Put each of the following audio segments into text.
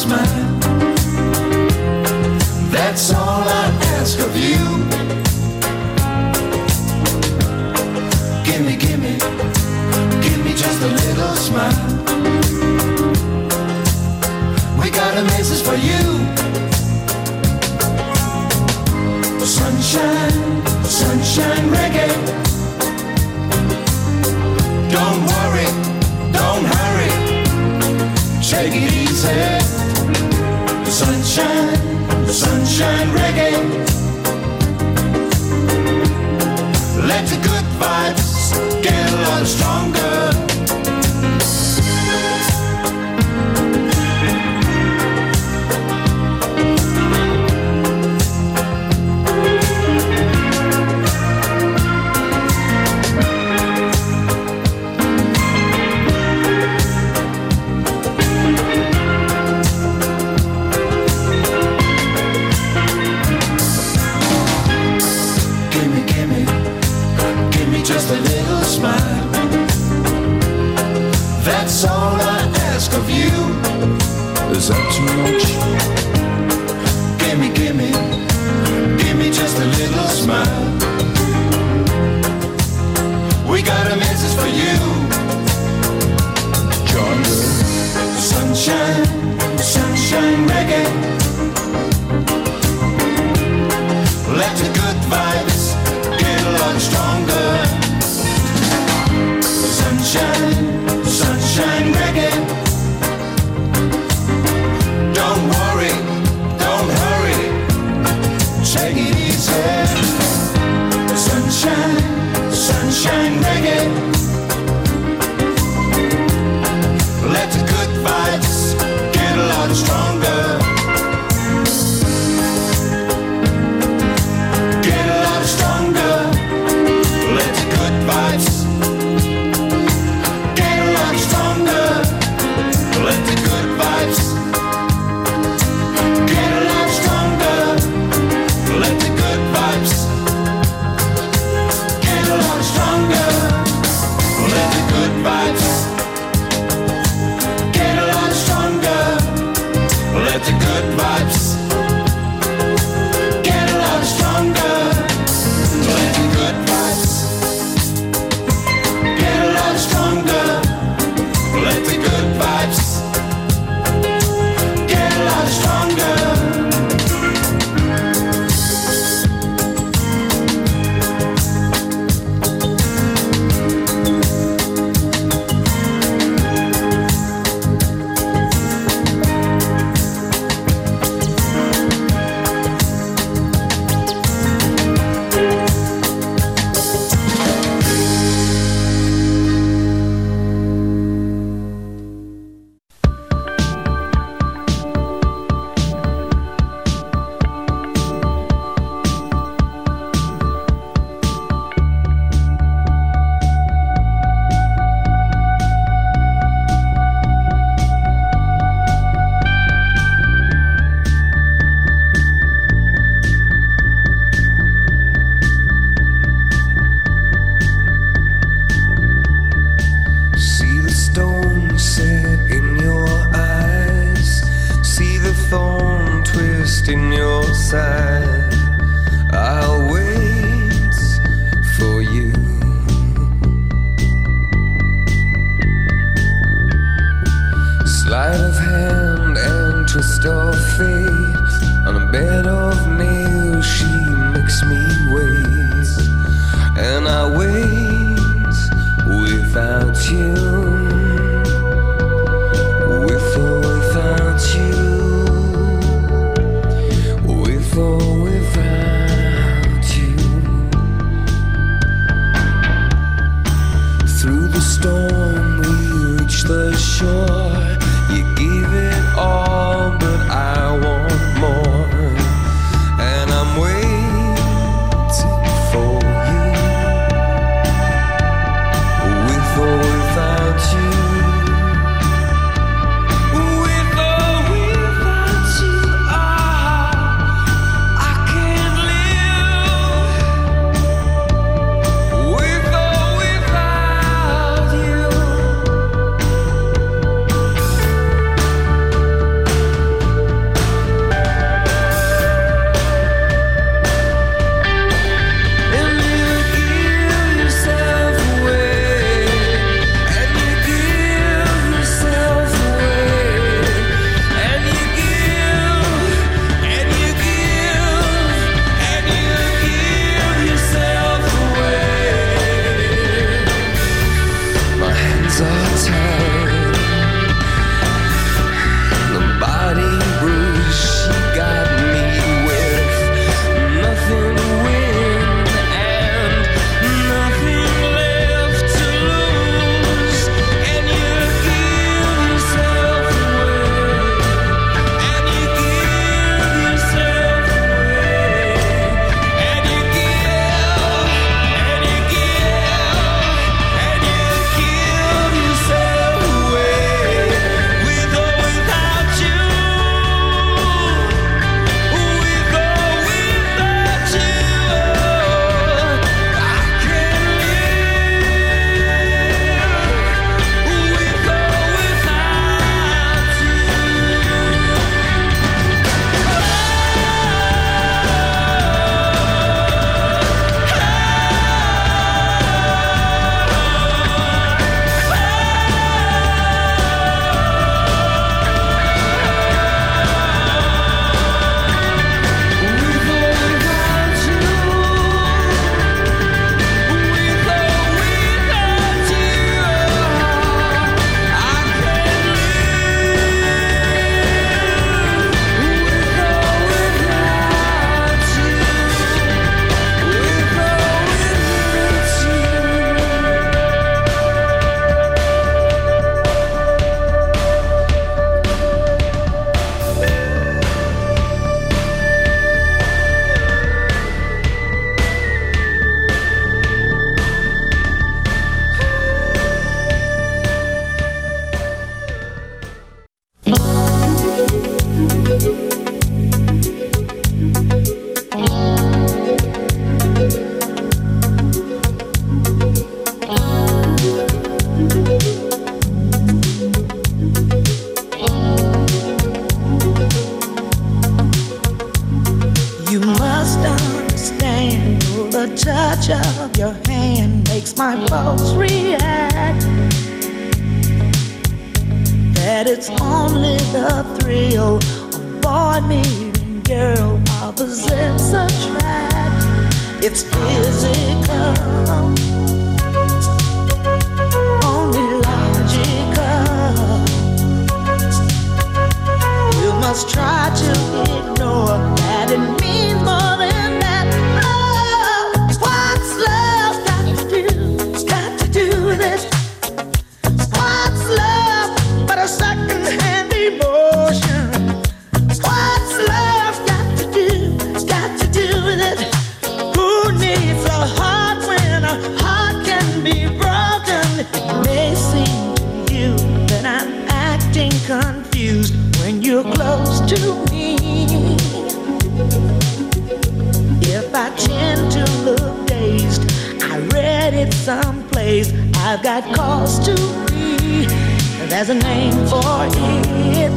smile. That's all I ask of you. Gimme, gimme, give me just a little smile. We got a message for you. Sunshine, sunshine reggae. Don't worry, don't hurry, take it easy. Sunshine, sunshine reggae. Let the good vibes get a lot stronger. Just a little smile. That's all I ask of you. Is that too much? Gimme, gimme, give me just a little smile. We got a message for you. John, sunshine, sunshine reggae. Let the good vibes get a lot stronger. Sunshine, sunshine reggae. Don't worry, don't hurry, take it easy. Sunshine, sunshine reggae. Let the good vibes get a lot stronger. Get a lot stronger. Let the good vibes get a lot stronger. Let the good vibes get a lot stronger. Let the good vibes get a lot stronger. Let the good vibes get a lot stronger. Let the good vibes get a lot stronger. Let the good vibes get a lot stronger. Let the good vibes get a lot stronger. With or without makes my pulse react. That it's only the thrill of boy meeting girl opposites attract. It's physical, only logical. You must try to ignore that it means more than that. Oh, what's love got to do? Got to do with it. What's love but a second-hand emotion? What's love got to do? Got to do with it. Who needs a heart when a heart can be broken? It may seem to you that I'm acting confused when you're close to me. If I tend to look dazed, I read it someplace. I've got cause to be. There's a name for it.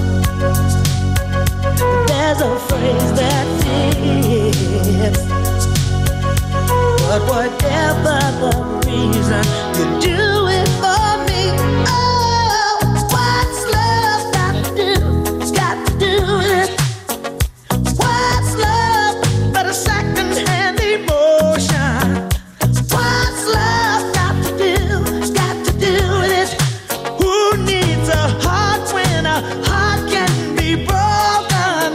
There's a phrase that fits. But whatever the reason, you do it for me. Oh, what's love got to do? Got to do with it. What's love but a second-hand emotion? What's love got to do? Got to do with it. Who needs a heart when a heart can be broken?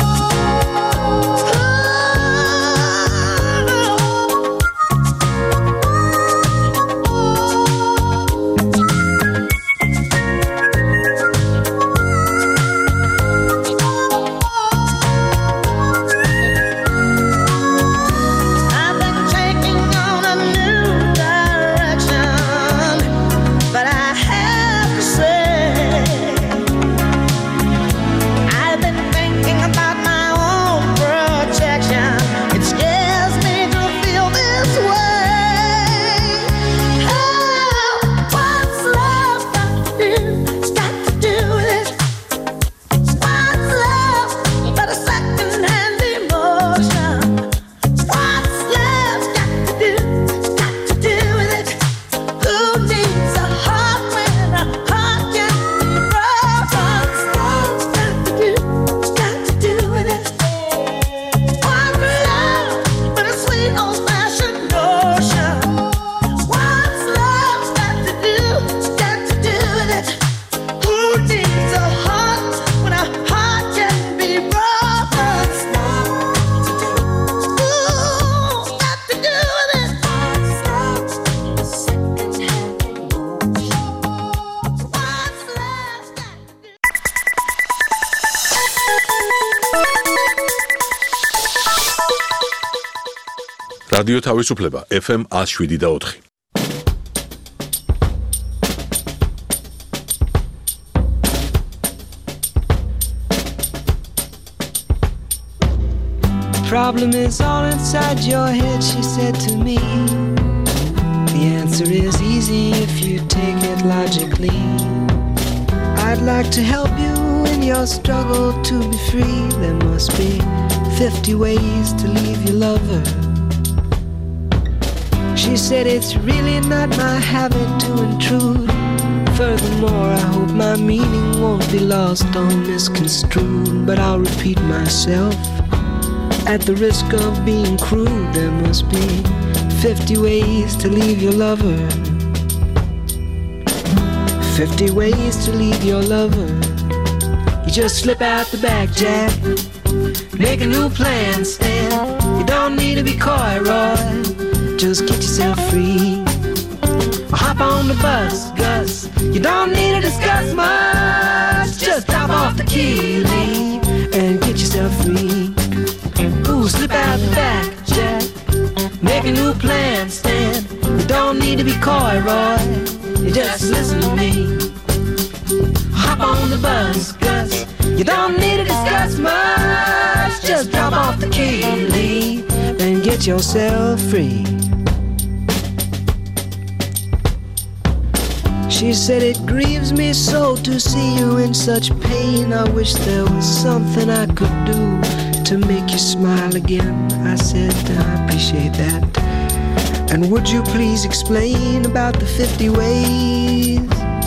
რადიო თავისუფლება FM 107.4. Problem is all inside your head, she said to me. The answer is easy if you take it logically. I'd like to help you in your struggle to be free. There must be 50 ways to leave your lover. She said it's really not my habit to intrude. Furthermore, I hope my meaning won't be lost or misconstrued. But I'll repeat myself. At the risk of being crude, there must be 50 ways to leave your lover. 50 ways to leave your lover. You just slip out the back, Jack. Make a new plan, Stan. You don't need to be coy, Roy. Just get yourself free. Hop on the bus, Gus. You don't need to discuss much. Just drop off the key, leave, and get yourself free. Ooh, slip out the back, Jack. Make a new plan, Stan. You don't need to be coy, Roy. You just listen to me. Hop on the bus, Gus. You don't need to discuss much. Just drop off the key, leave, and get yourself free. She said it grieves me so to see you in such pain. I wish there was something I could do to make you smile again. I said I appreciate that. And would you please explain about the 50 ways?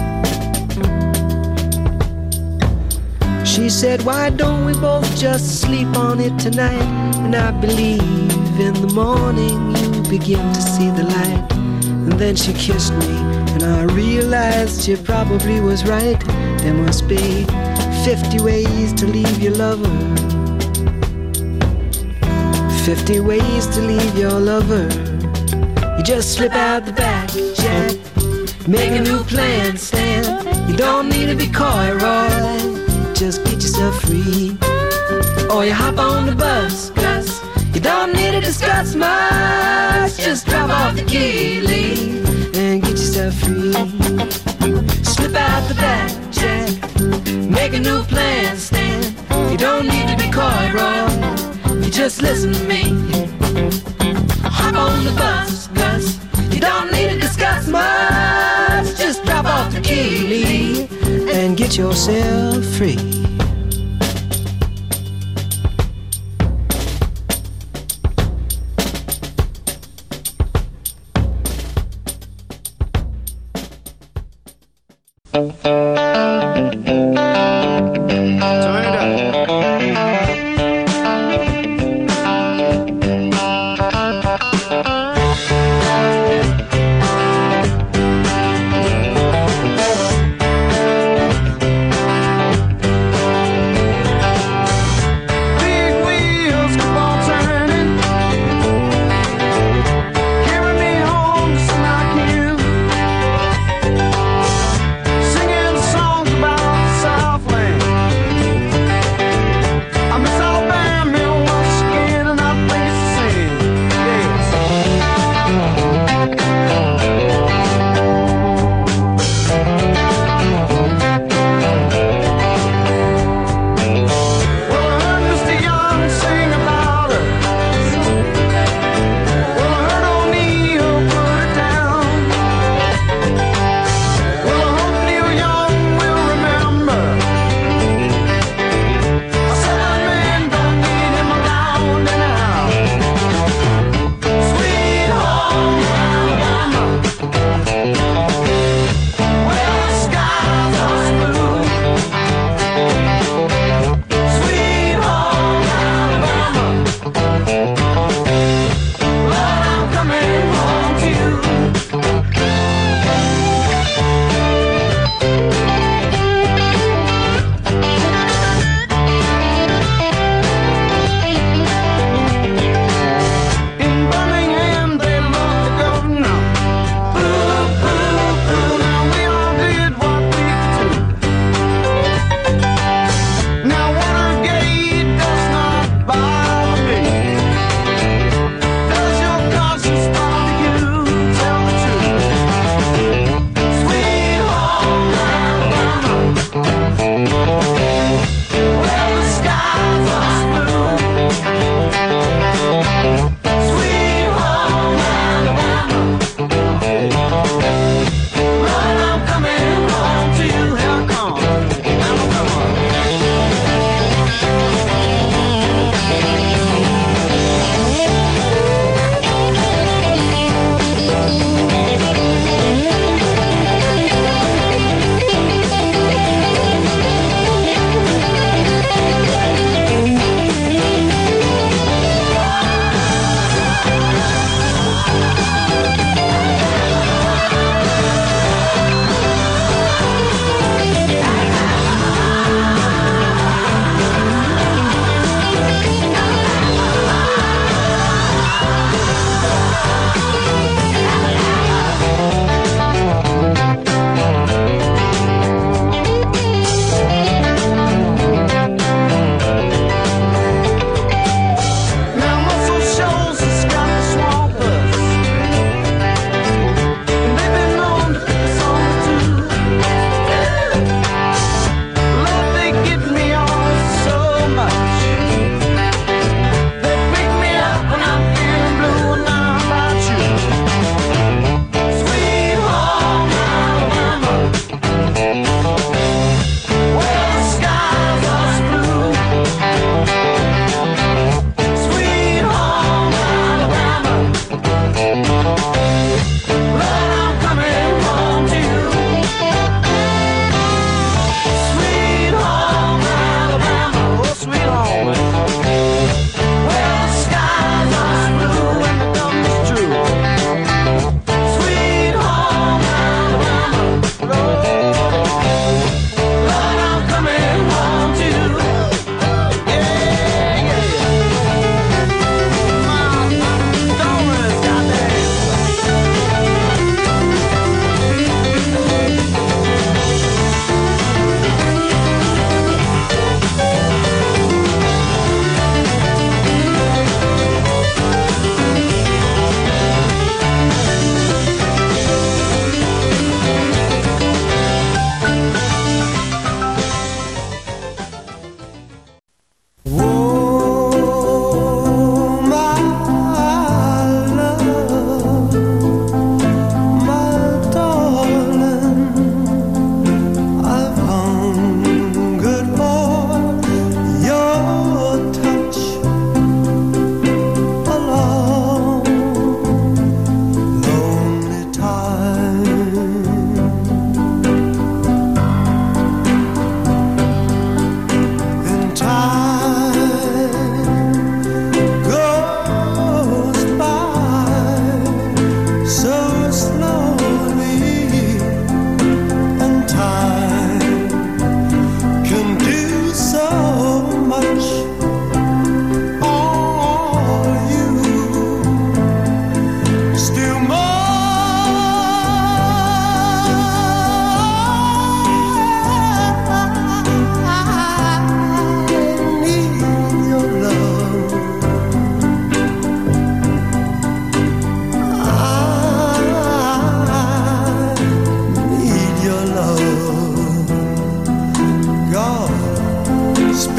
She said, why don't we both just sleep on it tonight? And I believe in the morning you begin to see the light. And then she kissed me, and I realized she probably was right. There must be 50 ways to leave your lover, 50 ways to leave your lover. You just slip out the back, Jack, make a new plan, Stan. You don't need to be coy, Roy, just get yourself free. Or you hop on the bus, Gus, you don't need to discuss much. Just drop off the key, leave, and get yourself free. Slip out the back, Jack, make a new plan, Stan. You don't need to be coy, Roy, you just listen to me. Hop on the bus, Gus, you don't need to discuss much. Just drop off the key, leave, and get yourself free.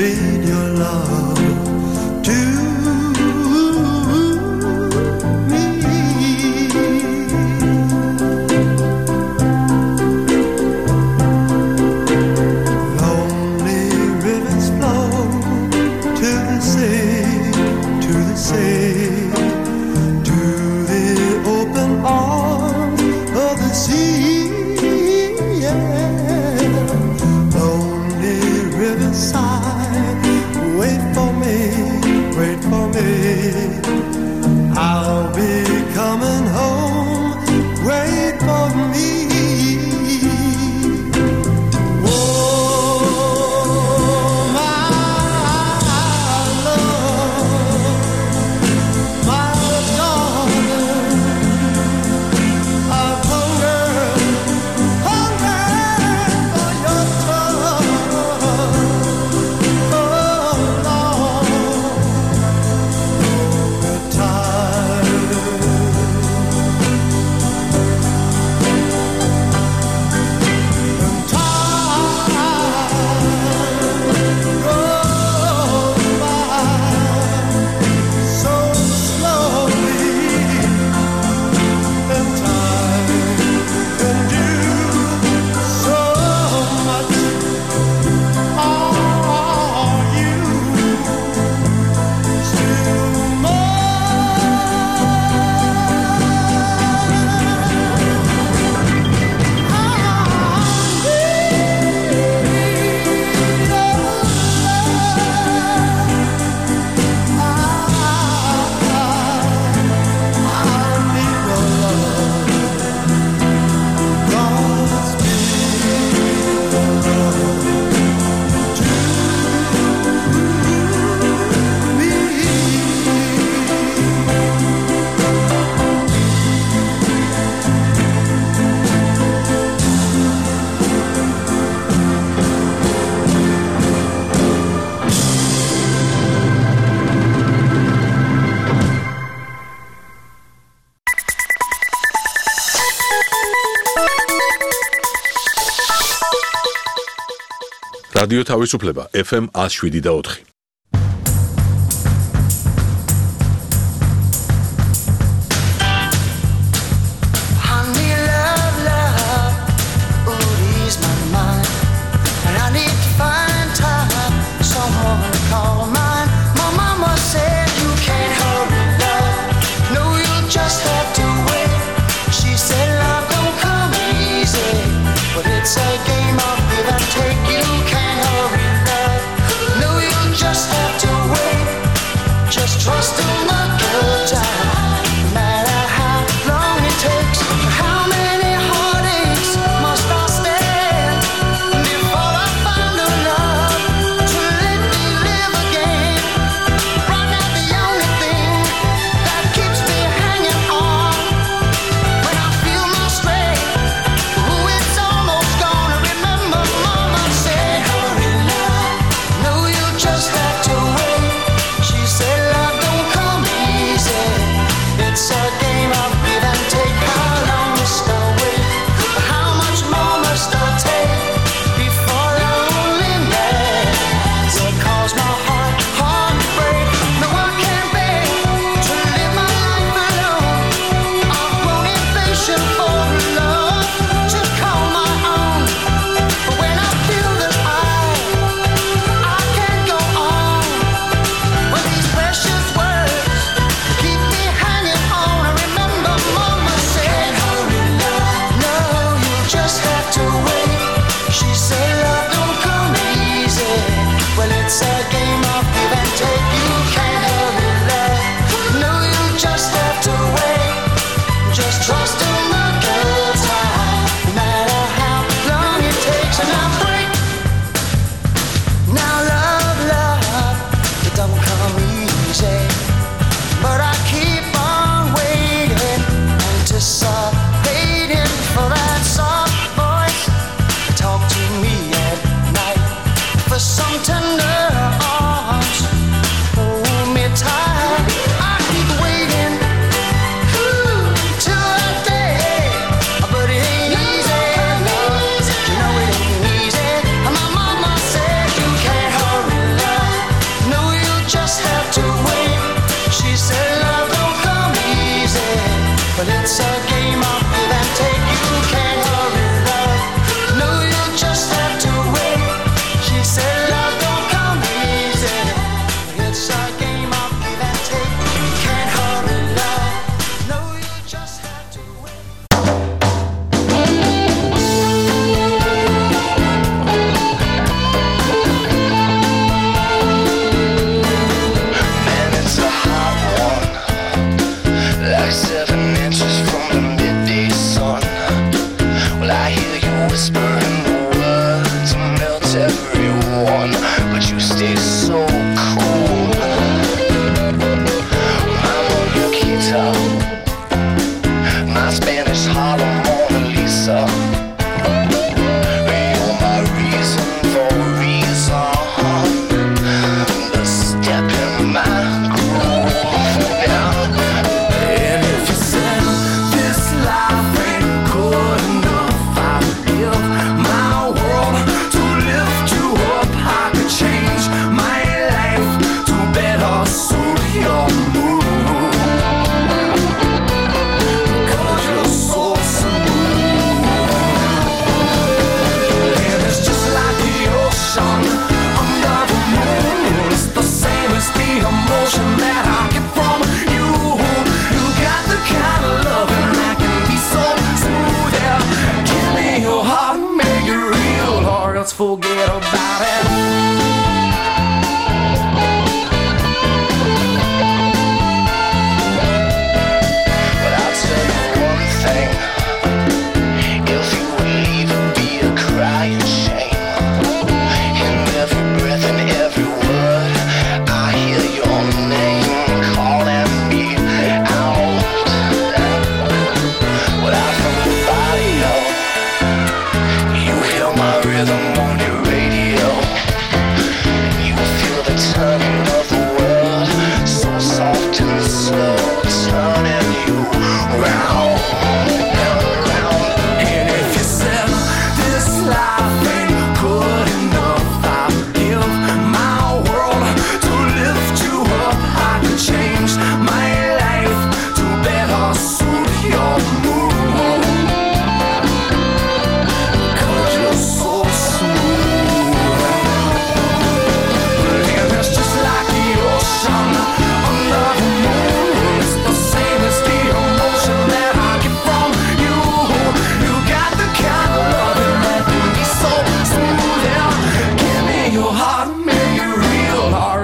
bid your love to me. Lonely rivers flow to the sea, to the sea, to the open arms of the sea. Riverside, wait for me, wait for me. I'll be coming home, wait for me. Oh, my love, my darling, I've hungered for your touch. რადიო თავისუფლება FM 107.4. It's a game of give and take. You can't hurry love. No, you just have to wait. Just trust in the good time. No matter how long it takes, how many heartaches must I stand before I find a love to let me live again? Right now, the only thing that keeps me hanging on when I feel my strength. It's almost gonna remember Mama said, hurry love, no you just have to wait. She said love don't come easy. It's a game of give and take. How long must I wait? How much more must I take before loneliness will cause my heart to break? No one can bear to live my life alone. I've grown impatient for love to call my own. But when I feel that I can't go on with these precious words keep me hanging on. I remember Mama said, hurry love, no you just have to wait. She said love don't come easy. Well it's a game of give and take. You can't hurry love, no you just have to wait. Just trust in the good time, no matter how long it takes. And I break. Now love, it don't come easy. But I keep on waiting, anticipating for that soft voice to talk to me at night, for some tender arms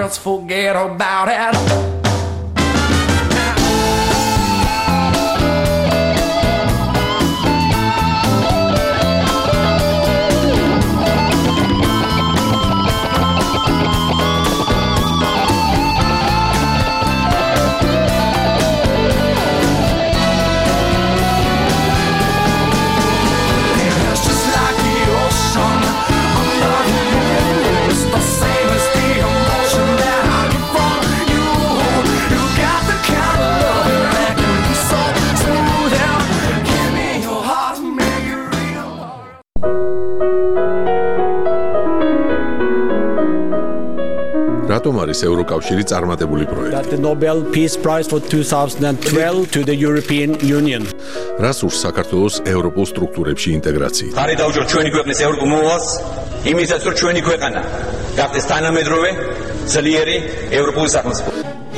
just forget about it. რატომ არის ევროკავშირი წარმატებული პროექტი? The Nobel Peace Prize for 2012 to the European Union. რას ურს საქართველოს ევროპულ სტრუქტურებში ინტეგრაციით? ხარი დაუჭირ ჩვენი ქვეყნის ევროპულ მოვალს, იმისაც რომ ჩვენი ქვეყანა გახდეს თანამედროვე, ძლიერი ევროპული სახელმწიფო.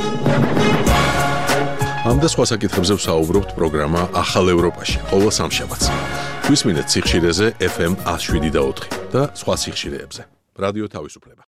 ამ და სხვა საკითხებზე ვსაუბრობთ პროგრამა ახალ ევროპაში, ყოველ სამშაბათს. გვისმინეთ სიხშირეზე FM 107.4 და სხვა სიხშირეებზე. რადიო თავისუფლება.